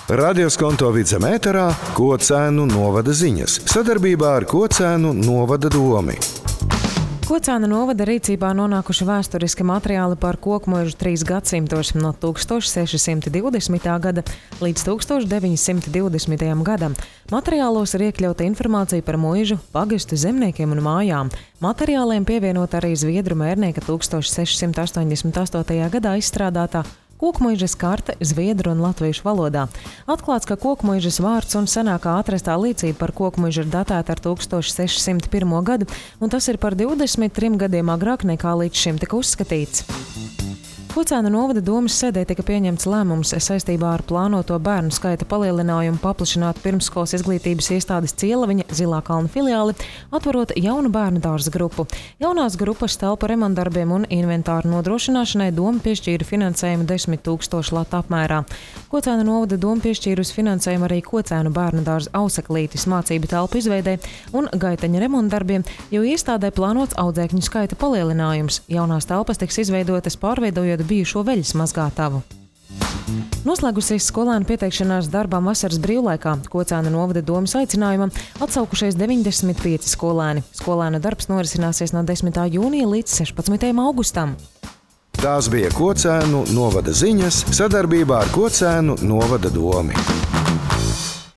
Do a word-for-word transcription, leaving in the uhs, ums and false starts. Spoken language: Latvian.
Radioskonto Vidzeme ēterā Kocēnu novada ziņas sadarbībā ar Kocēnu novada domi. Kocēna novada rīcībā nonākuši vēsturiski materiāli par kokmežu trīs gadsimtos no tūkstoš seši simti divdesmitā gada līdz tūkstoš deviņi simti divdesmitajam gadam. Materiālos ir iekļauta informācija par muižu, pagastu, zemniekiem un mājām. Materiāliem pievienot arī zviedru mērnieka tūkstoš seši simti astoņdesmit astotajā gadā izstrādātā kokmuižas karte zviedru un latviešu valodā. Atklāts, ka kokmuižas vārds un senākā atrastā liecība par kokmuižu ir datēta ar tūkstoš seši simti pirmo gadu, un tas ir par divdesmit trim gadiem agrāk nekā līdz šim tika uzskatīts. Kocēna novada domes sēdē tika pieņemts lēmums saistībā ar plānoto bērnu skaita palielinājumu paplašināt pirmsskolas izglītības iestādes Cielaviņa Zilā kalna filiāli, atverot jaunu bērnu dārza grupu. Jaunās grupas telpu remontdarbiem un inventāru nodrošināšanai doma piešķīra finansējumu desmit tūkstošu latu apmērā. Kocēna novada doma piešķīrusi finansējumu arī Kocēnu bērnu dārza Auseklītis mācību telpu izveidē un gaiteņa remontdarbiem, jo iestādē plānots audzēkņu skaita palielinājums. Jaunās telpas tiks izveidotas pārveidojot bijušo veļas mazgātavu. Noslēgusies skolēnu pieteikšanās darbām vasaras brīvlaikā. Kocēna novada domes aicinājumam atsaukušies deviņdesmit pieci skolēni. Skolēnu darbs norisināsies no desmitā jūnija līdz sešpadsmitajam augustam. Tās bija Kocēnu novada ziņas sadarbībā ar Kocēnu novada domi.